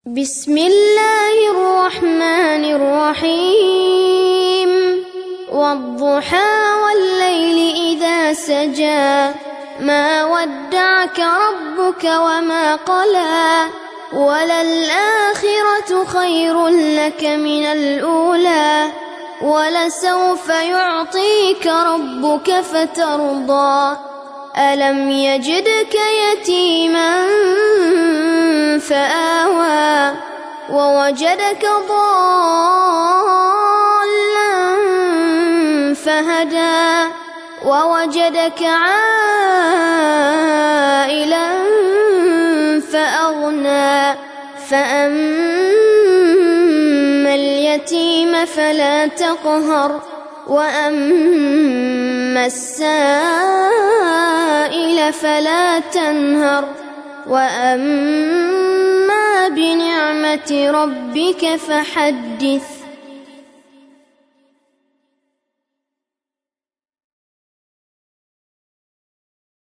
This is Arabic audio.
بسم الله الرحمن الرحيم والضحى والليل إذا سجى ما ودعك ربك وما قلى وللآخرة خير لك من الأولى ولسوف يعطيك ربك فترضى ألم يجدك يتيما فآوى ووجدك ضالا فهدى ووجدك عائلا فأغنى فأما اليتيم فلا تقهر وأما السائل فلا تنهر وأما بنعمة ربك فحدث.